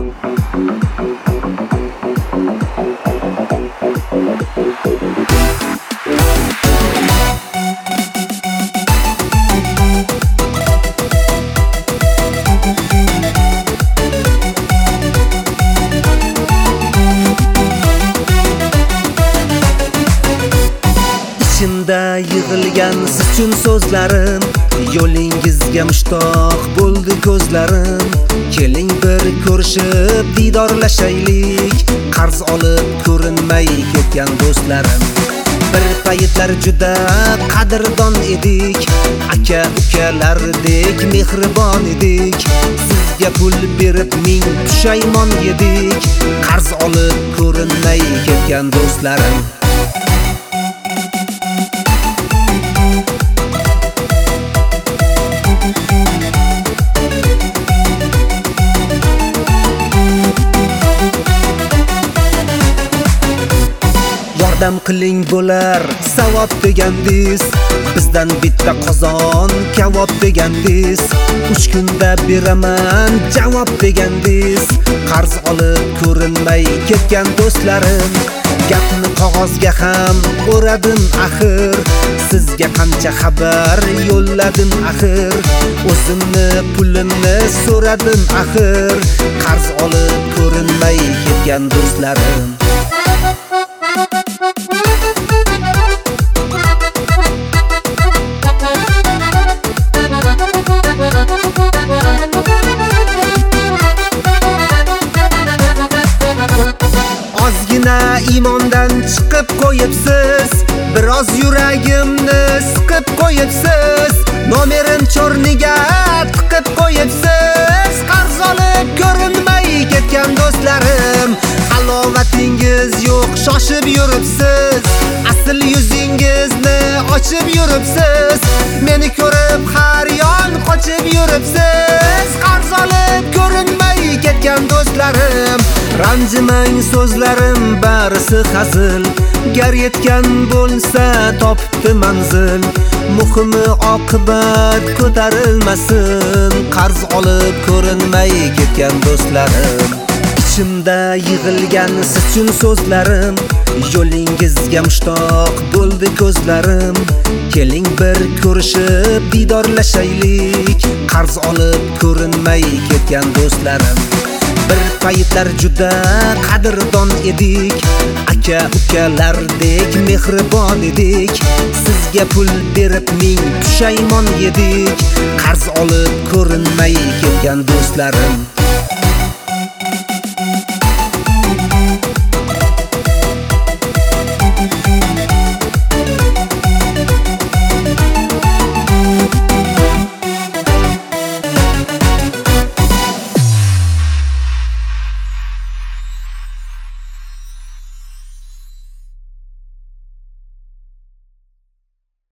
İçimda yig'ilgan siz uchun so'zlarim, yo'lingizga mushtoq bo'ldi ko'zlarim. Keling bir ko'rishib didorlashaylik, qarz olib ko'rinmay ketgan do'stlarim. Bir paytlar juda qadrdon edik, aka ukalardek mehribon edik. Sizga pul berib ming pushaymon yedik, qarz olib ko'rinmay ketgan do'stlarim. Yordam qiling bo'lar savob degandiz, bizdan bitta qozon kavob degandiz. 3 kunda beraman javob degandiz, qarz olib ko'rinmay ketgan do'stlarim. Gapni qog'ozga ham o'radim axir, sizga qancha xabar yo'lladim axir. O'zimni pulimni so'radim axir, qarz olib ko'rinmay ketgan do'stlarim. Ozgina imondan chiqib qo'yibsiz, biroz yuragimni siqib qo'yibsiz. Nomerim chorniga tiqib qo'yibsiz, qarz olib ko'rinmay ketgan do'stlarim. Halovatingiz yo'q, shoshib yuribsiz, asl yuzingizni ochib yuribsiz. Meni ko'rib har yon qochib yuribsiz, qarz olib ko'rinmay ketgan do'stlarim. Ranjimang so'zlarim barisi hazil, gar yetgan bo'lsa topibdi manzil. Muhimi oqibat ko'tarilmasin, qarz olib ko'rinmay ketgan do'stlarim. İçimda yig'ilgan siz uchun so'zlarim, yo'lingizga mushtoq bo'ldi ko'zlarim. Keling bir ko'rishib didorlashaylik, qarz olib ko'rinmay ketgan do'stlarim. Bir paytlar juda qadrdon edik, aka ukalardek mehribon edik. Sizga pul berib ming pushaymon yedik, qarz olib ko'rinmay ketgan do'stlarim.